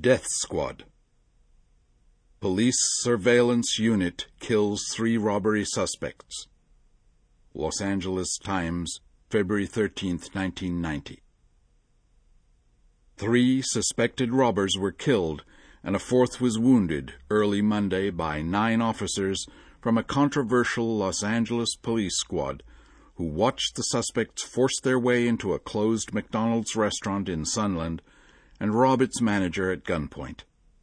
Death Squad. Police surveillance unit kills 3 robbery suspects. Los Angeles Times, February 13, 1990. 3 suspected robbers were killed, and a 4th was wounded early Monday by 9 officers from a controversial Los Angeles police squad who watched the suspects force their way into a closed McDonald's restaurant in Sunland and rob its manager at gunpoint.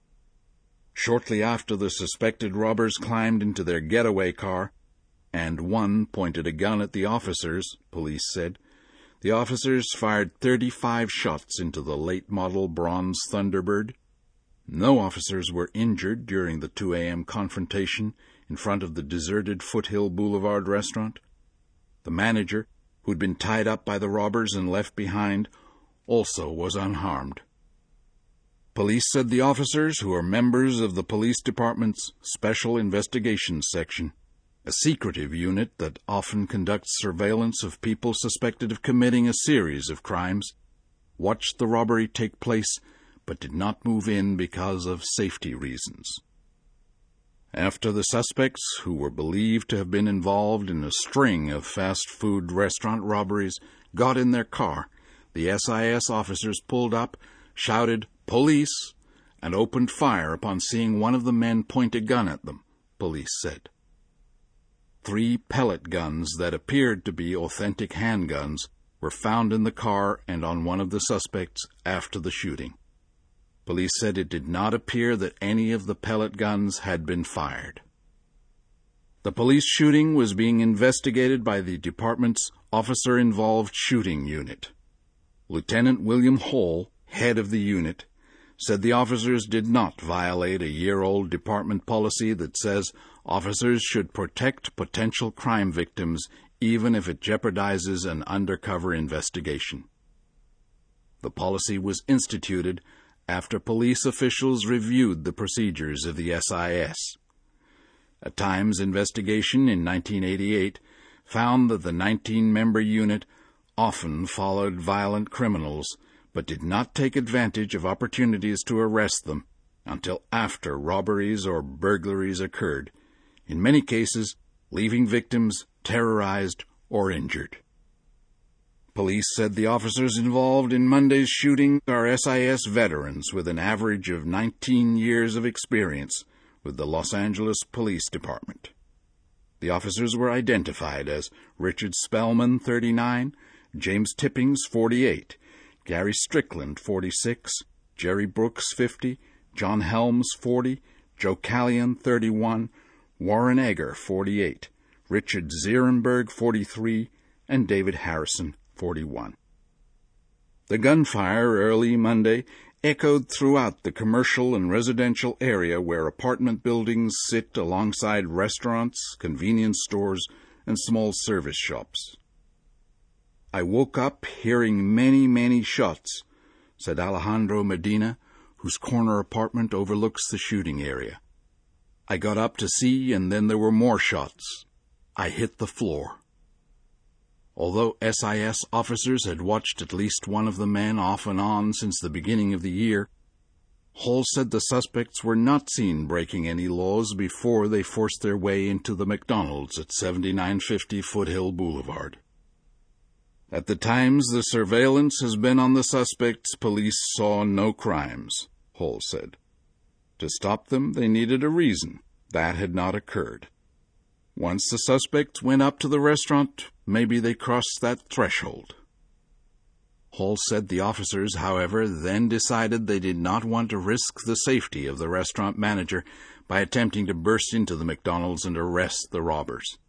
Shortly after the suspected robbers climbed into their getaway car, and one pointed a gun at the officers, police said, the officers fired 35 shots into the late-model bronze Thunderbird. No officers were injured during the 2 a.m. confrontation in front of the deserted Foothill Boulevard restaurant. The manager, who'd been tied up by the robbers and left behind, also was unharmed. Police said the officers, who are members of the police department's Special Investigations Section, a secretive unit that often conducts surveillance of people suspected of committing a series of crimes, watched the robbery take place but did not move in because of safety reasons. After the suspects, who were believed to have been involved in a string of fast food restaurant robberies, got in their car, the SIS officers pulled up, shouted, "Police!" and opened fire upon seeing one of the men point a gun at them, police said. 3 pellet guns that appeared to be authentic handguns were found in the car and on one of the suspects after the shooting. Police said it did not appear that any of the pellet guns had been fired. The police shooting was being investigated by the department's Officer-Involved Shooting Unit. Lieutenant William Hall, head of the unit, said the officers did not violate a year-old department policy that says officers should protect potential crime victims even if it jeopardizes an undercover investigation. The policy was instituted after police officials reviewed the procedures of the SIS. A Times investigation in 1988 found that the 19-member unit often followed violent criminals but did not take advantage of opportunities to arrest them until after robberies or burglaries occurred, in many cases leaving victims terrorized or injured. Police said the officers involved in Monday's shooting are SIS veterans with an average of 19 years of experience with the Los Angeles Police Department. The officers were identified as Richard Spellman, 39, James Tippings, 48, Gary Strickland, 46, Jerry Brooks, 50, John Helms, 40, Joe Callion, 31, Warren Egger, 48, Richard Zierenberg, 43, and David Harrison, 41. The gunfire early Monday echoed throughout the commercial and residential area where apartment buildings sit alongside restaurants, convenience stores, and small service shops. "I woke up hearing many shots," said Alejandro Medina, whose corner apartment overlooks the shooting area. "I got up to see, and then there were more shots. I hit the floor." Although SIS officers had watched at least one of the men off and on since the beginning of the year, Hall said the suspects were not seen breaking any laws before they forced their way into the McDonald's at 7950 Foothill Boulevard. At the times the surveillance has been on the suspects, police saw no crimes, Hall said. To stop them, they needed a reason. That had not occurred. Once the suspects went up to the restaurant, maybe they crossed that threshold. Hall said the officers, however, then decided they did not want to risk the safety of the restaurant manager by attempting to burst into the McDonald's and arrest the robbers.